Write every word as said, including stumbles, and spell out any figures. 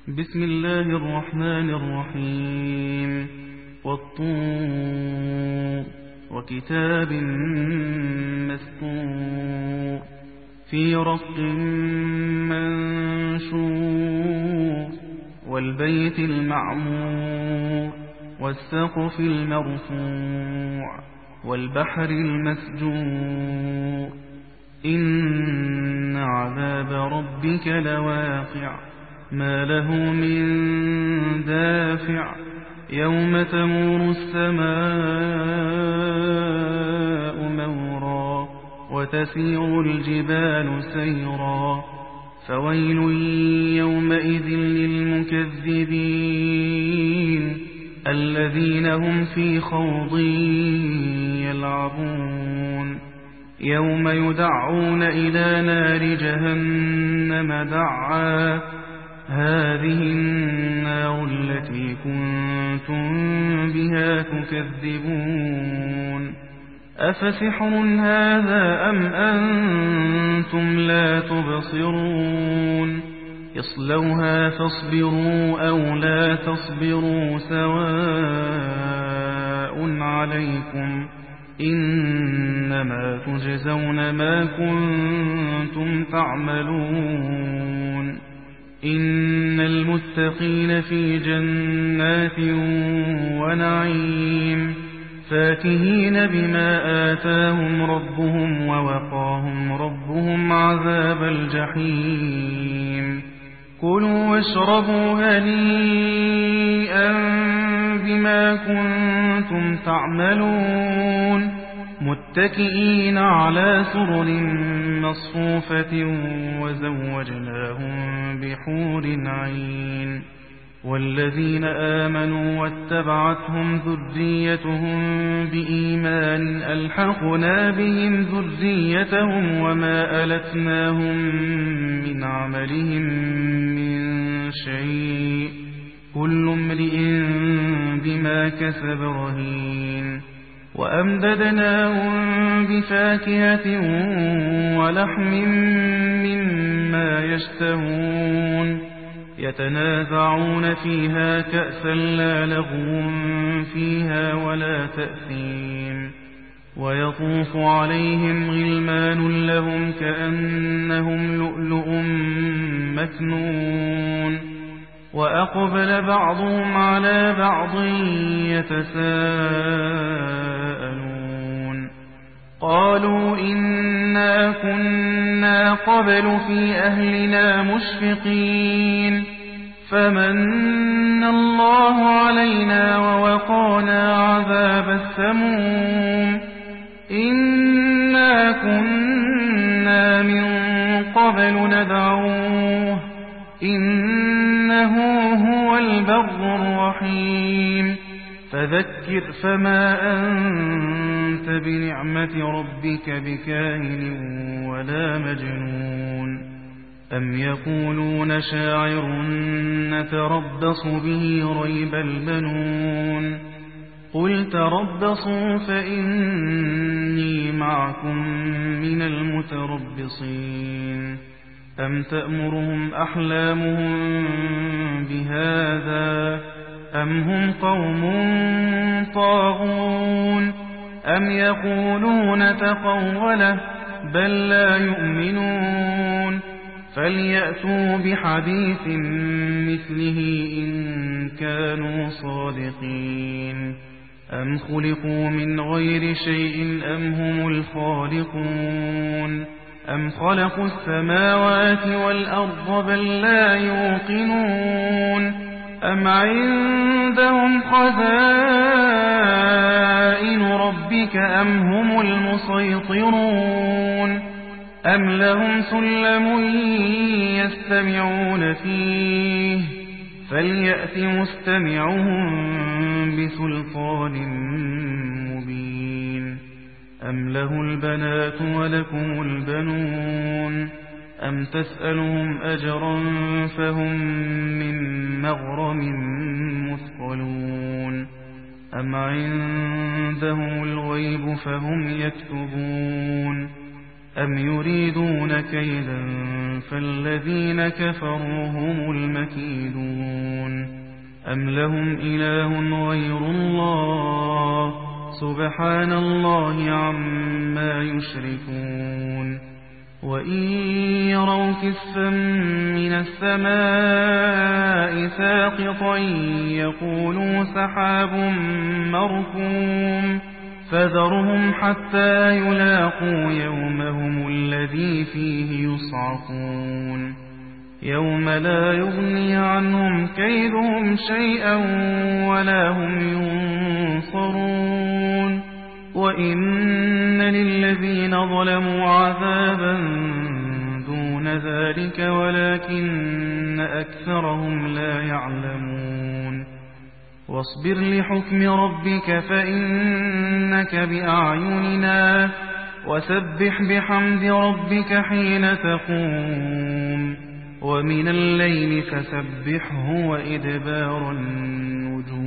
بسم الله الرحمن الرحيم والطور وكتاب مسطور في رق منشور والبيت المعمور والسقف المرفوع والبحر المسجور إن عذاب ربك لواقع ما له من دافع يوم تمور السماء مورا وتسير الجبال سيرا فويل يومئذ للمكذبين الذين هم في خوض يلعبون يوم يدعون إلى نار جهنم دعا هذه النار التي كنتم بها تكذبون أفسحر هذا أم أنتم لا تبصرون اصلوها فاصبروا أو لا تصبروا سواء عليكم إنما تجزون ما كنتم تعملون إن المتقين في جنات ونعيم فاكهين بما آتاهم ربهم ووقاهم ربهم عذاب الجحيم كلوا واشربوا هنيئا بما كنتم تعملون متكئين على سرر مصفوفة وزوجناهم بحور عين والذين آمنوا واتبعتهم ذريتهم بإيمان ألحقنا بهم ذريتهم وما ألتناهم من عملهم من شيء كل امرئ بما كسب رهين وأمددناهم بفاكهة ولحم مما يشتهون يتنازعون فيها كأسا لا لغو فيها ولا تأثيم ويطوف عليهم غلمان لهم كأنهم لؤلؤ مكنون وأقبل بعضهم على بعض يتساءلون قالوا إنا كنا قبل في أهلنا مشفقين فمن الله علينا ووقانا عذاب السموم إنا كنا من قبل ندعوه إنه هو البر الرحيم فذكر فما أنت بنعمة ربك بكاهن ولا مجنون أم يقولون شاعر نتربص به ريب المنون قل تربصوا فإني معكم من المتربصين أم تأمرهم أحلامهم بهذا أم هم قوم طاغون أم يقولون تقوله بل لا يؤمنون فليأتوا بحديث مثله إن كانوا صادقين أم خلقوا من غير شيء أم هم الخالقون أم خلقوا السماوات والأرض بل لا يوقنون أم عندهم خزائن ربك أم هم المسيطرون أم لهم سلم يستمعون فيه فليأت مستمعهم بسلطان مبين أم له البنات ولكم البنون أم تسألهم أجرا فهم من مغرم مثقلون أم عندهم الغيب فهم يكتبون أم يريدون كيدا فالذين كفروا هم المكيدون أم لهم إله غير الله سبحان الله عما يشركون وإن يروا كسفا من السماء ساقطا يقولوا سحاب مركوم فذرهم حتى يلاقوا يومهم الذي فيه يصعقون يوم لا يغني عنهم كيدهم شيئا ولا هم ينصرون وإن للذين ظلموا عذابا دون ذلك ولكن أكثرهم لا يعلمون واصبر لحكم ربك فإنك بأعيننا وسبح بحمد ربك حين تقوم ومن الليل فسبحه وإدبار النجوم